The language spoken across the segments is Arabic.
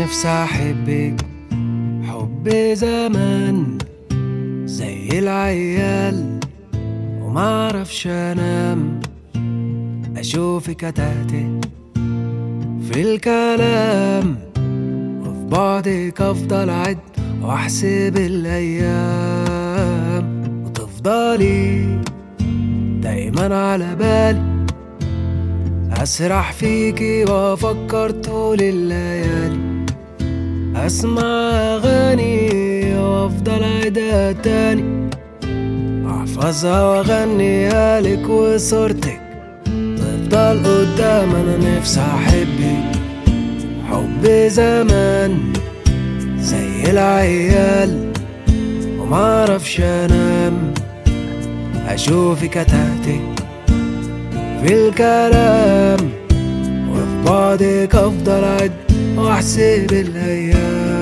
نفسي احبك حب زمان زي العيال، ومعرفش انام اشوفك اتهته في الكلام، وفي بعدك افضل اعد واحسب الايام، وتفضلي دايما على بالي، اسرح فيكي وافكر طول الليالي، اسمع اغاني وافضل اعيدها تاني، احفظها واغنيها لك وصورتك تفضل قدام. انا نفسي احبك حب زمان زي العيال، ومعرفش انام اشوفك اتهتك في الكلام، وفي بعدك افضل اعد واحسب الايام.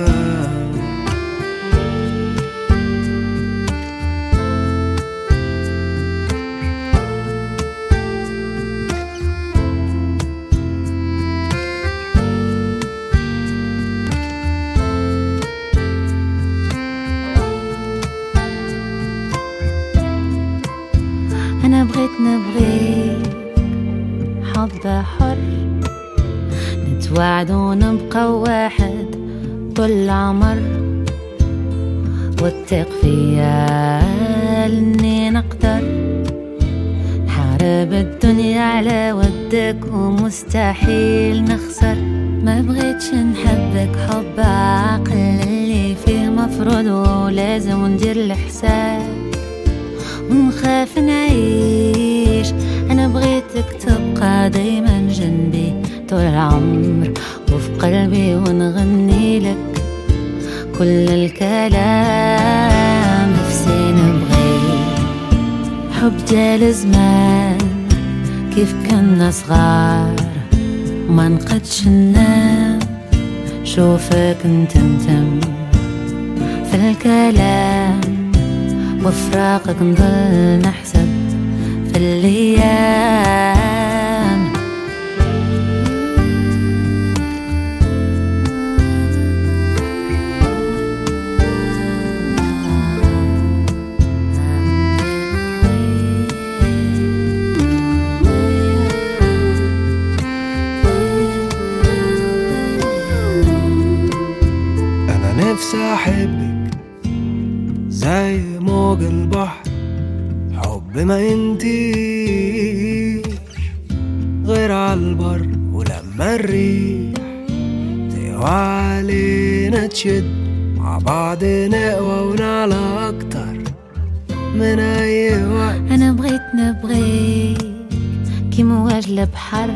أنا بغيت نبغيك حب حر، نتوعد ونبقى واحد طول العمر، واتق فيا إني نقدر نحارب الدنيا على ودك ومستحيل نخسر. ما بغيتش نحبك حب عقل اللي فيه مفروض ولازم ندير الحساب ونخاف نعيش. أنا بغيتك تبقى دايما جنبي طول العمر وفي قلبي، ونغني لك كل الكلام. نفسي نبغيك حب جال زمان كيف كنا صغار، ما نقدش ننام شوفك نتمتم في الكلام، وفراقك نضل نحسب في الأيام. أنا نفسي أحبك زي موج البحر، حب ما ينتهيش غير عالبر، ولما الريح تقوى علينا تشد مع بعض نقوى ونعلى أكتر من أي وقت. أنا بغيت نبغيك كي مواج البحر،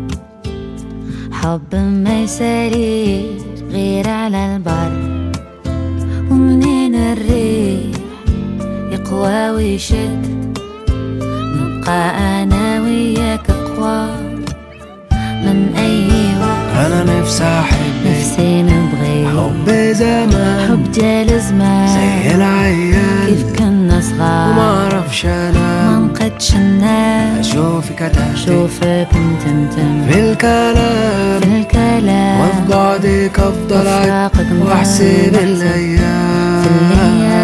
حب ما يساليش غير على البر، ومنين الريح يقوى ويشد نبقى أنا وياك أقوى من أي وقت. أنا نفسي أحبك نفسي نبغيك حب زمان حب جال زمان زي العيال، كيف كنا صغار ومعرفش ما أنام نقدش ننام أشوفك أتهتك شوفك نتمتم في الكلام، في الكلام، وفي بعدك أفضل أعد وفراقك واحسب نضل نحسب الأيام. في الأيام.